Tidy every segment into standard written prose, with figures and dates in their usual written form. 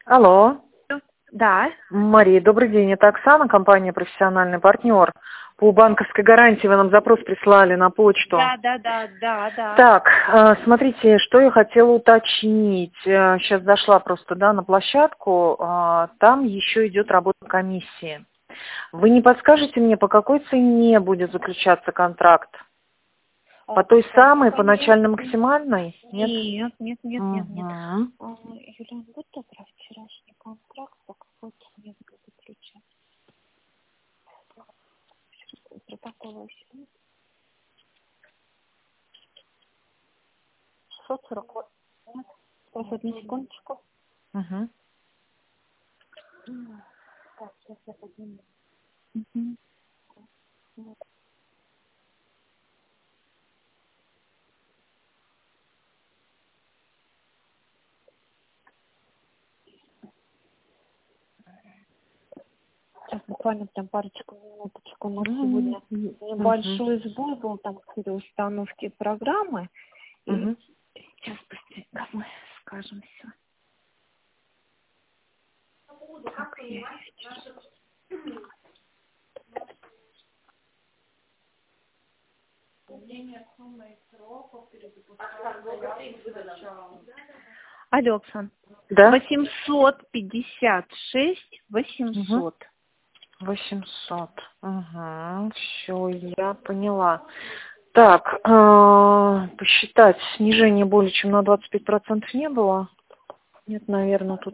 Алло, Да. Мария, добрый день. Это Оксана, компания «Профессиональный партнер». По банковской гарантии вы нам запрос прислали на почту. Да. Так, смотрите, что я хотела уточнить. Сейчас зашла просто, на площадку. Там еще идет работа комиссии. Вы не подскажете мне, по какой цене будет заключаться контракт? По той самой, по начально-максимальной? Нет. Мгм. Юлиан, будь добра, вчерашний контракт по какой цене заключать? Протокол 640. Нет. Сейчас, одну секундочку. Мгм. Так, сейчас я подниму. Сейчас буквально там парочку минуточку. У нас сегодня небольшой сбой был там при установке программы. И Мгм. сейчас быстренько мы скажем все. Так, я вчера. Алло, Оксан. Да? 856 Мгм. 800. 800. Угу. Все, я поняла. Так, посчитать, снижение более чем на 25% не было? Нет, наверное, тут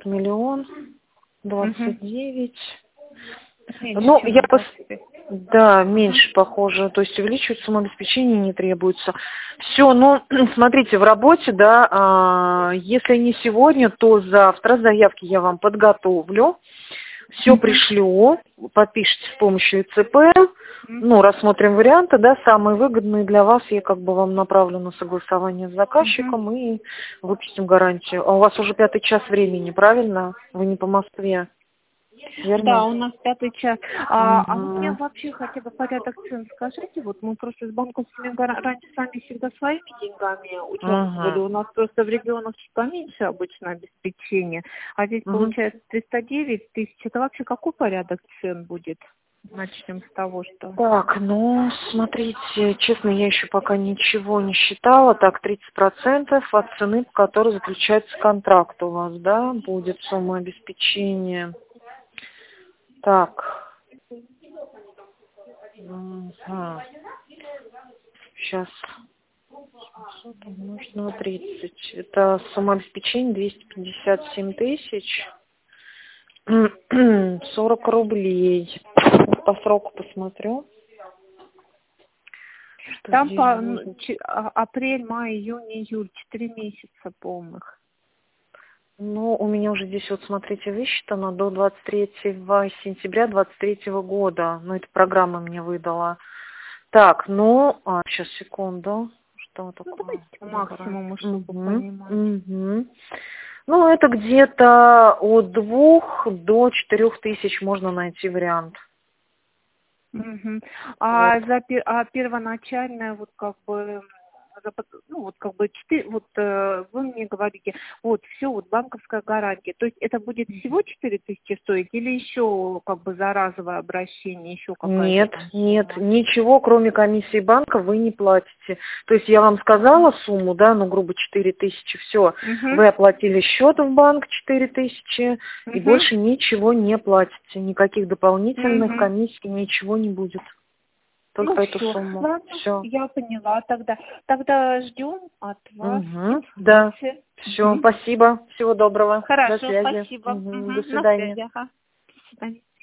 1 029 000. Ну, я да, меньше похоже, то есть увеличивать самообеспечение не требуется. Все, ну, смотрите, в работе, если не сегодня, то завтра заявки я вам подготовлю. Все пришлю, подпишите с помощью ИЦП, рассмотрим варианты, самые выгодные для вас, я вам направлю на согласование с заказчиком и выпустим гарантию. А у вас уже 5-й час времени, правильно? Вы не по Москве, верно? Да, у нас 5-й час. А вы мне вообще хотя бы порядок цен скажите, вот мы просто с банковскими раньше сами всегда своими деньгами участвовали, у нас просто в регионах чуть поменьше обычно обеспечение, а здесь получается 309 тысяч, это вообще какой порядок цен будет? Начнем с того, что... Так, смотрите, честно, я еще пока ничего не считала. Так, 30% от цены, по которой заключается контракт у вас, будет сумма обеспечения. Так. Сейчас. 700 умножить на 30. Это сумма обеспечения 257 тысяч. 40 рублей. По сроку посмотрю. Там апрель, май, июнь, июль, 4 месяца полных. У меня уже здесь, смотрите, высчитано до 23 сентября 2023 года. Это программа мне выдала. Так, сейчас, секунду. Что такое? Давайте максимум, чтобы понимать. Это где-то от 2 до 4 тысяч можно найти вариант. А первоначальная, 4, вы мне говорите, все, банковская гарантия. То есть это будет всего 4 тысячи стоить или еще за разовое обращение, еще какая-то? Нет, ничего, кроме комиссии банка вы не платите. То есть я вам сказала сумму, грубо 4 тысячи, все. Вы оплатили счет в банк 4 тысячи и больше ничего не платите. Никаких дополнительных комиссий, ничего не будет. Только эту сумму. Ладно, все. Я поняла тогда. Тогда ждем от вас. Да. Все, спасибо. Всего доброго. Хорошо, До связи. спасибо. До свидания. На связи. До свидания.